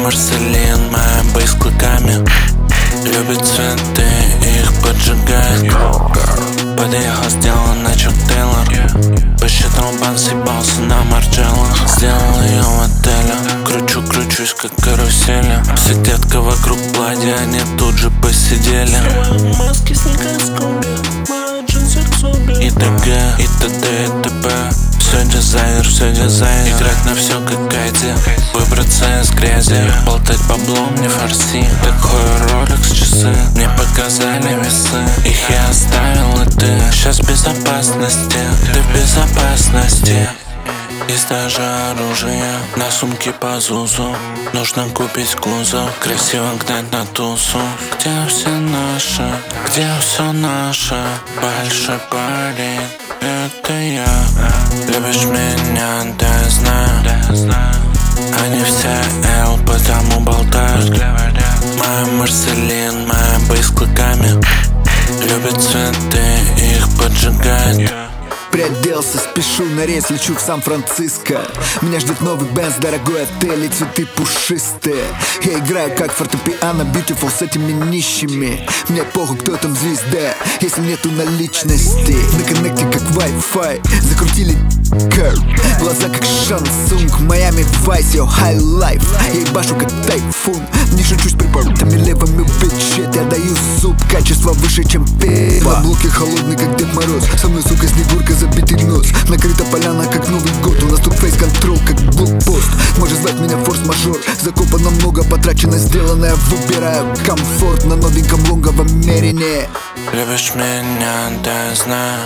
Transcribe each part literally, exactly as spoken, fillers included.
Марселин, моя бэй с клыками. Любит цветы, их поджигает. Подъехал, сделал на Чак Тейлор. Посчитал бан, съебался на Марджелло. Сделал ее в отеле. Кручу, кручусь, как карусели. Все детка вокруг платья, они тут же посидели. Маски, снега, скуби, мои джинсы ксуби. И т.г., и т.д., и т.п. Все дизайнер, все дизайн. Играть на все как Кайди. Выбраться из грязи. Болтать баблом, не фарси. Такой Rolex часы. Мне показали весы. Их я оставил, и ты сейчас в безопасности. Ты в безопасности. Есть даже оружие на сумке по ЗУЗу. Нужно купить кузов, красиво гнать на тусу. Где все наши, где все наше? Большой парень, это я. Любишь меня, да я знаю. Они все L, потому болтают. Моя Марселин, моя бэй с клыками. Любит цветы, их поджигает. Приоделся, спешу на рейс, лечу в Сан-Франциско. Меня ждет новый Бенз, дорогой отель и цветы пушистые. Я играю как фортепиано, beautiful с этими нищими. Мне похуй, кто там звезда, если нету наличности. На коннекте как Wi-Fi, закрутили кэр. Глаза как Шансунг, Майами Вайс, йо, high life. Я ебашу как тайфун, не шучу с припортами левыми битчет. Я даю зуб, качество выше, чем пиво. Облуки холодный, как Дед Мороз. Со мной, сука, снегурка, забитый нос. Накрыта поляна, как Новый год. У нас тут фейс-контрол, как блокпост. Можешь звать меня форс-мажор. Закопано много, потрачено, сделанное. Выбираю комфорт на новеньком лонговом мерине. Любишь меня, да я знаю.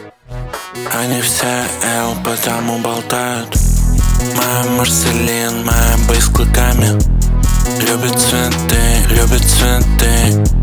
Они все L, потому болтают. Моя Марселин, моя бэй с клыками. Любит цветы, любит цветы.